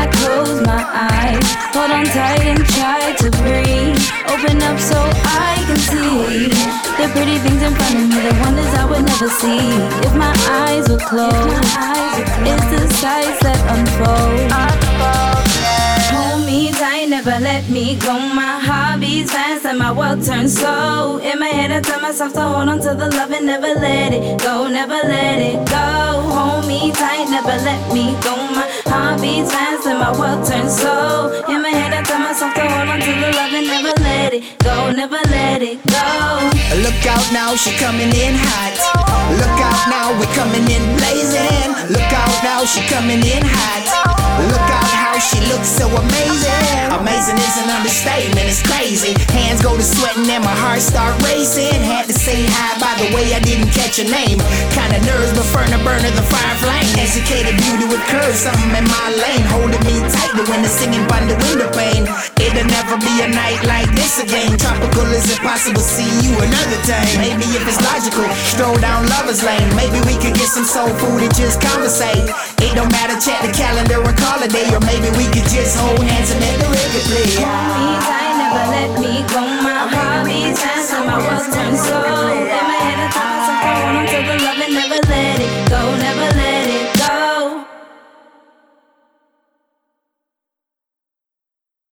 I close my eyes, hold on tight and try to breathe. Open up so I can see the pretty things in front of me, the wonders I would never see if my eyes were closed. It's the sights that unfold. Hold me tight, never let me go. My heart beats fast and my world turns slow. In my head I tell myself to hold on to the love and never let it go, never let it go. Hold me tight, never let me go. My heart beats fast and my world turns slow. In my head I tell myself to hold on to the love and never let it go, never let it go. Look out now, she coming in hot. Look out now, we coming in blazing. Look out now, she coming in hot. Look out how she looks so amazing. Amazing is an understatement, it's crazy. Hands go to sweating and my heart start racing. Had to say hi, by the way I didn't catch your name. Kinda nerves, but Ferner burner the fire flame. Educated beauty with curves, something in my lane. Holding me tight, but when the singing by the window pane. It'll never be a night like this again. Tropical is impossible, see you another time. Maybe if it's logical, stroll down Lover's Lane. Maybe we could get some soul food and just conversate. It don't matter, check the calendar and call a day. Or maybe we could just hold hands and let the record play. Hold me tight, never let me go. My heart beats fast and my world turns slow.